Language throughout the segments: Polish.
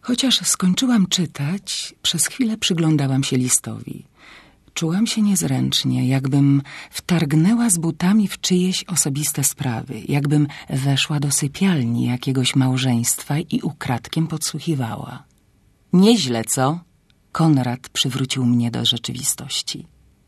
Chociaż skończyłam czytać, przez chwilę przyglądałam się listowi. Czułam się niezręcznie, jakbym wtargnęła z butami w czyjeś osobiste sprawy, jakbym weszła do sypialni jakiegoś małżeństwa i ukradkiem podsłuchiwała. Nieźle, co? Konrad przywrócił mnie do rzeczywistości.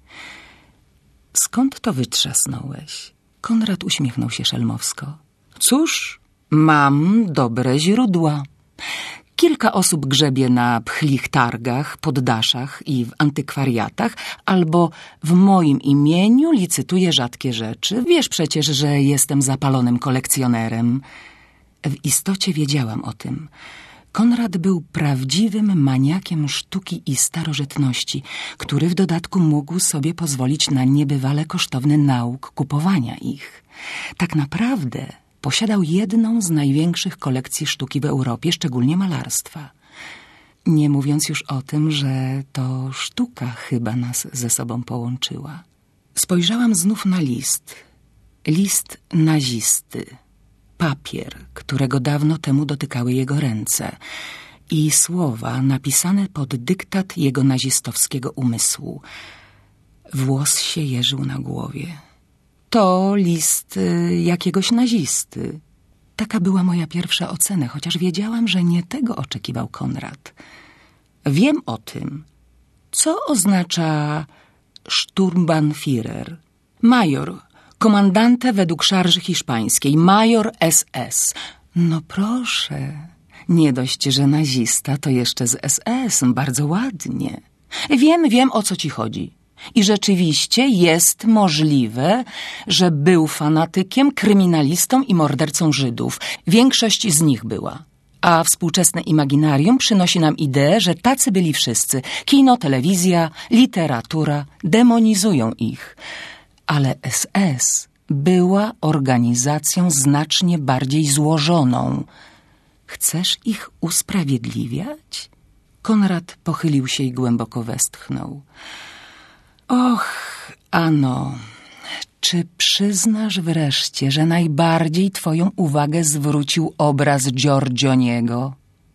Skąd to wytrzasnąłeś? Konrad uśmiechnął się szelmowsko. Cóż, mam dobre źródła. Kilka osób grzebie na pchlich targach, poddaszach i w antykwariatach, albo w moim imieniu licytuje rzadkie rzeczy. Wiesz przecież, że jestem zapalonym kolekcjonerem. W istocie wiedziałam o tym. Konrad był prawdziwym maniakiem sztuki i starożytności, który w dodatku mógł sobie pozwolić na niebywale kosztowny nauk kupowania ich. Tak naprawdę posiadał jedną z największych kolekcji sztuki w Europie, szczególnie malarstwa. Nie mówiąc już o tym, że to sztuka chyba nas ze sobą połączyła. Spojrzałam znów na list. List nazisty. Papier, którego dawno temu dotykały jego ręce. I słowa napisane pod dyktat jego nazistowskiego umysłu. Włos się jeżył na głowie. To list jakiegoś nazisty. Taka była moja pierwsza ocena, chociaż wiedziałam, że nie tego oczekiwał Konrad. Wiem o tym. Co oznacza Sturmbannführer? Major, komandante według szarży hiszpańskiej, major SS. No proszę, nie dość, że nazista, to jeszcze z SS, bardzo ładnie. Wiem, o co ci chodzi. I rzeczywiście jest możliwe, że był fanatykiem, kryminalistą i mordercą Żydów. Większość z nich była. A współczesne imaginarium przynosi nam ideę, że tacy byli wszyscy. Kino, telewizja, literatura demonizują ich. Ale SS była organizacją znacznie bardziej złożoną. Chcesz ich usprawiedliwiać? Konrad pochylił się i głęboko westchnął. Och, Ano, czy przyznasz wreszcie, że najbardziej twoją uwagę zwrócił obraz Giorgioniego?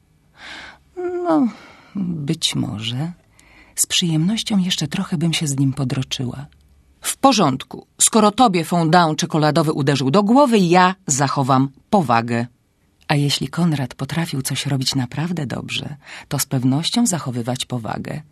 No, być może. Z przyjemnością jeszcze trochę bym się z nim podroczyła. W porządku. Skoro tobie fondant czekoladowy uderzył do głowy, ja zachowam powagę. A jeśli Konrad potrafił coś robić naprawdę dobrze, to z pewnością zachowywać powagę.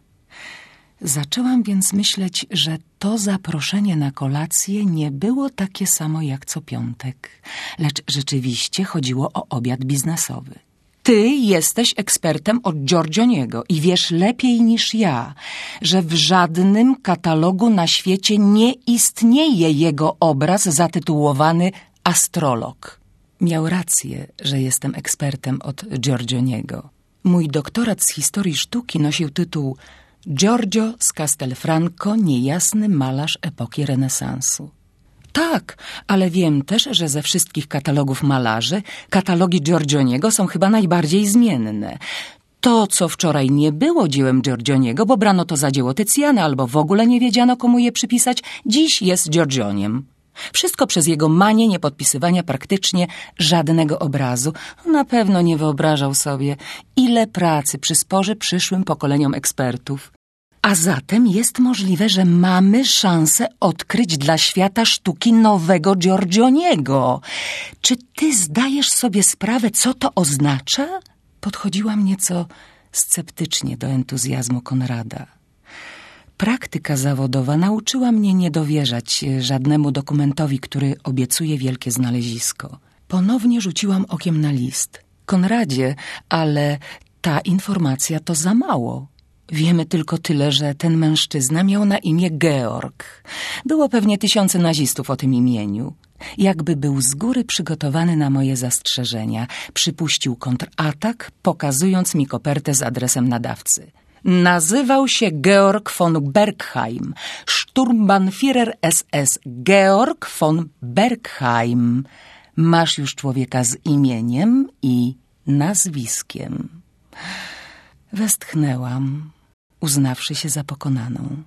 Zaczęłam więc myśleć, że to zaproszenie na kolację nie było takie samo jak co piątek, lecz rzeczywiście chodziło o obiad biznesowy. Ty jesteś ekspertem od Giorgioniego i wiesz lepiej niż ja, że w żadnym katalogu na świecie nie istnieje jego obraz zatytułowany Astrolog. Miał rację, że jestem ekspertem od Giorgioniego. Mój doktorat z historii sztuki nosił tytuł Giorgio z Castelfranco, niejasny malarz epoki renesansu. Tak, ale wiem też, że ze wszystkich katalogów malarzy katalogi Giorgioniego są chyba najbardziej zmienne. To, co wczoraj nie było dziełem Giorgioniego, bo brano to za dzieło Tycjana albo w ogóle nie wiedziano, komu je przypisać, dziś jest Giorgioniem. Wszystko przez jego manię niepodpisywania praktycznie żadnego obrazu. Na pewno nie wyobrażał sobie, ile pracy przysporzy przyszłym pokoleniom ekspertów. A zatem jest możliwe, że mamy szansę odkryć dla świata sztuki nowego Giorgioniego. Czy ty zdajesz sobie sprawę, co to oznacza? Podchodziłam nieco sceptycznie do entuzjazmu Konrada. Praktyka zawodowa nauczyła mnie nie dowierzać żadnemu dokumentowi, który obiecuje wielkie znalezisko. Ponownie rzuciłam okiem na list. Konradzie, ale ta informacja to za mało. Wiemy tylko tyle, że ten mężczyzna miał na imię Georg. Było pewnie tysiące nazistów o tym imieniu. Jakby był z góry przygotowany na moje zastrzeżenia. Przypuścił kontratak, pokazując mi kopertę z adresem nadawcy. Nazywał się Georg von Bergheim, Sturmbannführer SS Georg von Bergheim. Masz już człowieka z imieniem i nazwiskiem. Westchnęłam, uznawszy się za pokonaną.